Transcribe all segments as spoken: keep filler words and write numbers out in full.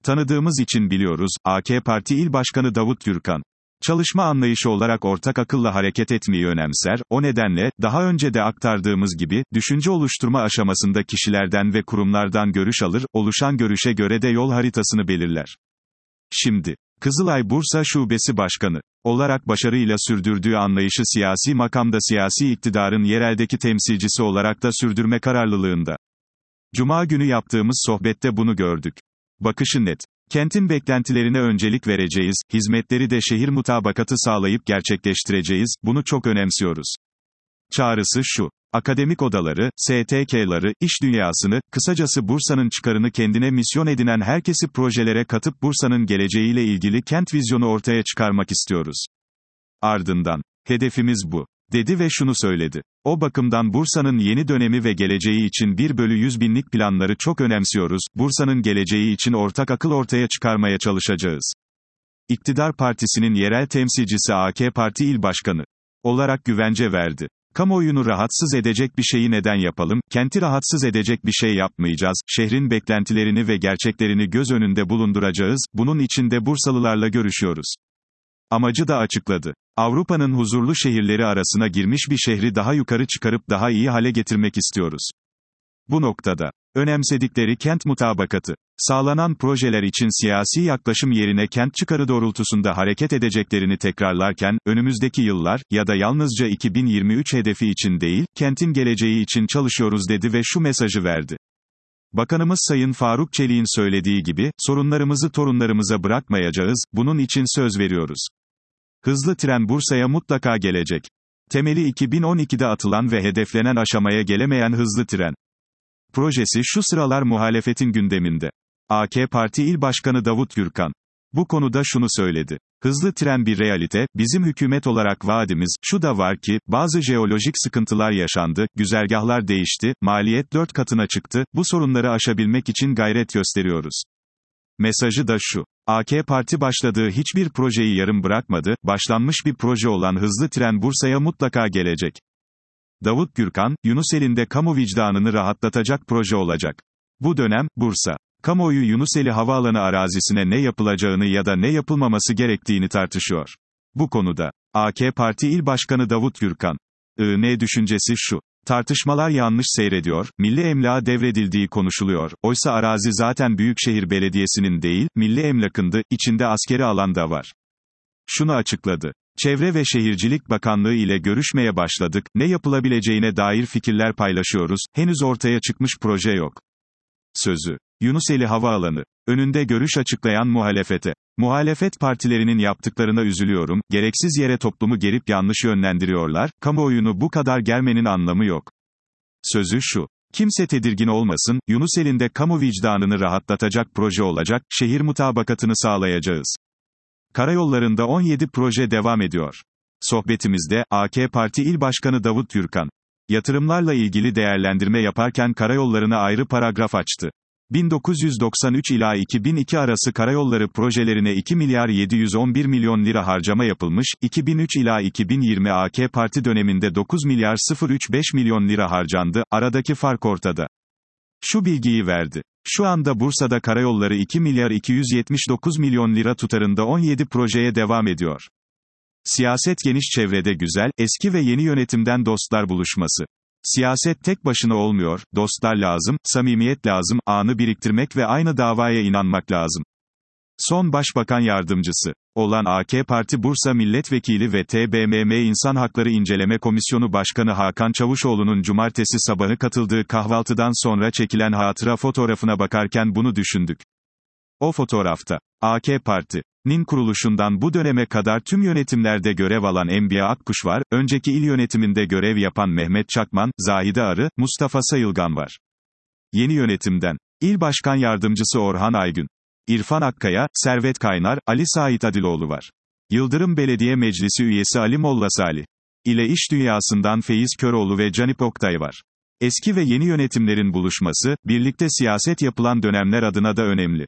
Tanıdığımız için biliyoruz, A K Parti İl Başkanı Davut Gürkan. Çalışma anlayışı olarak ortak akılla hareket etmeyi önemser, o nedenle, daha önce de aktardığımız gibi, düşünce oluşturma aşamasında kişilerden ve kurumlardan görüş alır, oluşan görüşe göre de yol haritasını belirler. Şimdi, Kızılay Bursa Şubesi Başkanı olarak başarıyla sürdürdüğü anlayışı siyasi makamda siyasi iktidarın yereldeki temsilcisi olarak da sürdürme kararlılığında. Cuma günü yaptığımız sohbette bunu gördük. Bakışı net. Kentin beklentilerine öncelik vereceğiz, hizmetleri de şehir mutabakatı sağlayıp gerçekleştireceğiz, bunu çok önemsiyoruz. Çağrısı şu: akademik odaları, S T K'ları, iş dünyasını, kısacası Bursa'nın çıkarını kendine misyon edinen herkesi projelere katıp Bursa'nın geleceğiyle ilgili kent vizyonu ortaya çıkarmak istiyoruz. Ardından, hedefimiz bu, dedi ve şunu söyledi. O bakımdan Bursa'nın yeni dönemi ve geleceği için bir bölü yüz binlik planları çok önemsiyoruz, Bursa'nın geleceği için ortak akıl ortaya çıkarmaya çalışacağız. İktidar Partisi'nin yerel temsilcisi A K Parti İl Başkanı olarak güvence verdi. Kamuoyunu rahatsız edecek bir şeyi neden yapalım, kenti rahatsız edecek bir şey yapmayacağız, şehrin beklentilerini ve gerçeklerini göz önünde bulunduracağız, bunun için de Bursalılarla görüşüyoruz. Amacı da açıkladı. Avrupa'nın huzurlu şehirleri arasına girmiş bir şehri daha yukarı çıkarıp daha iyi hale getirmek istiyoruz. Bu noktada, önemsedikleri kent mutabakatı, sağlanan projeler için siyasi yaklaşım yerine kent çıkarı doğrultusunda hareket edeceklerini tekrarlarken, önümüzdeki yıllar, ya da yalnızca iki bin yirmi üç hedefi için değil, kentin geleceği için çalışıyoruz dedi ve şu mesajı verdi. Bakanımız Sayın Faruk Çelik'in söylediği gibi, sorunlarımızı torunlarımıza bırakmayacağız, bunun için söz veriyoruz. Hızlı tren Bursa'ya mutlaka gelecek. Temeli iki bin on ikide atılan ve hedeflenen aşamaya gelemeyen hızlı tren projesi şu sıralar muhalefetin gündeminde. A K Parti İl Başkanı Davut Gürkan bu konuda şunu söyledi. Hızlı tren bir realite, bizim hükümet olarak vaadimiz, şu da var ki, bazı jeolojik sıkıntılar yaşandı, güzergahlar değişti, maliyet dört katına çıktı, bu sorunları aşabilmek için gayret gösteriyoruz. Mesajı da şu. A K Parti başladığı hiçbir projeyi yarım bırakmadı, başlanmış bir proje olan hızlı tren Bursa'ya mutlaka gelecek. Davut Gürkan, Yunuseli'nde kamu vicdanını rahatlatacak proje olacak. Bu dönem, Bursa kamuoyu Yunuseli Havaalanı arazisine ne yapılacağını ya da ne yapılmaması gerektiğini tartışıyor. Bu konuda, A K Parti İl Başkanı Davut Gürkan, I N düşüncesi şu. Tartışmalar yanlış seyrediyor, milli emlağa devredildiği konuşuluyor, oysa arazi zaten Büyükşehir Belediyesi'nin değil, milli emlakındı, içinde askeri alan da var. Şunu açıkladı. Çevre ve Şehircilik Bakanlığı ile görüşmeye başladık, ne yapılabileceğine dair fikirler paylaşıyoruz, henüz ortaya çıkmış proje yok. Sözü. Yunuseli Havaalanı. Önünde görüş açıklayan muhalefete. Muhalefet partilerinin yaptıklarına üzülüyorum, gereksiz yere toplumu gerip yanlış yönlendiriyorlar, kamuoyunu bu kadar germenin anlamı yok. Sözü şu. Kimse tedirgin olmasın, Yunuseli'nde kamu vicdanını rahatlatacak proje olacak, şehir mutabakatını sağlayacağız. Karayollarında on yedi proje devam ediyor. Sohbetimizde, A K Parti İl Başkanı Davut Gürkan, yatırımlarla ilgili değerlendirme yaparken karayollarına ayrı paragraf açtı. bin dokuz yüz doksan üç ila iki bin iki arası karayolları projelerine iki milyar yedi yüz on bir milyon lira harcama yapılmış, iki bin üç ila iki bin yirmi A K Parti döneminde dokuz milyar sıfır üç beş milyon lira harcandı, aradaki fark ortada. Şu bilgiyi verdi. Şu anda Bursa'da karayolları iki milyar iki yüz yetmiş dokuz milyon lira tutarında on yedi projeye devam ediyor. Siyaset geniş çevrede güzel, eski ve yeni yönetimden dostlar buluşması. Siyaset tek başına olmuyor, dostlar lazım, samimiyet lazım, anı biriktirmek ve aynı davaya inanmak lazım. Son Başbakan Yardımcısı olan A K Parti Bursa Milletvekili ve T B M M İnsan Hakları İnceleme Komisyonu Başkanı Hakan Çavuşoğlu'nun cumartesi sabahı katıldığı kahvaltıdan sonra çekilen hatıra fotoğrafına bakarken bunu düşündük. O fotoğrafta, A K Parti'nin kuruluşundan bu döneme kadar tüm yönetimlerde görev alan Enbiya Akkuş var, önceki il yönetiminde görev yapan Mehmet Çakman, Zahide Arı, Mustafa Sayılgan var. Yeni yönetimden, İl Başkan Yardımcısı Orhan Aygün, İrfan Akkaya, Servet Kaynar, Ali Sait Adiloğlu var. Yıldırım Belediye Meclisi üyesi Ali Molla Salih ile iş dünyasından Feyiz Köroğlu ve Canip Oktay var. Eski ve yeni yönetimlerin buluşması, birlikte siyaset yapılan dönemler adına da önemli.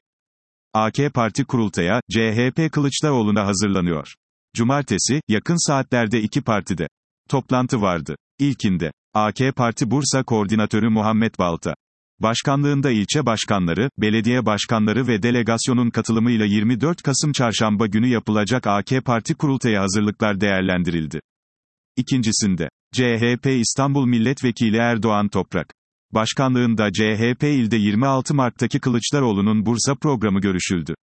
A K Parti kurultaya, C H P Kılıçdaroğlu'na hazırlanıyor. Cumartesi, yakın saatlerde iki partide toplantı vardı. İlkinde, A K Parti Bursa Koordinatörü Muhammet Balta Başkanlığında ilçe başkanları, belediye başkanları ve delegasyonun katılımıyla yirmi dört Kasım Çarşamba günü yapılacak A K Parti kurultayı hazırlıklar değerlendirildi. İkincisinde, C H P İstanbul Milletvekili Erdoğan Toprak başkanlığında C H P ilde yirmi altı Mart'taki Kılıçdaroğlu'nun Bursa programı görüşüldü.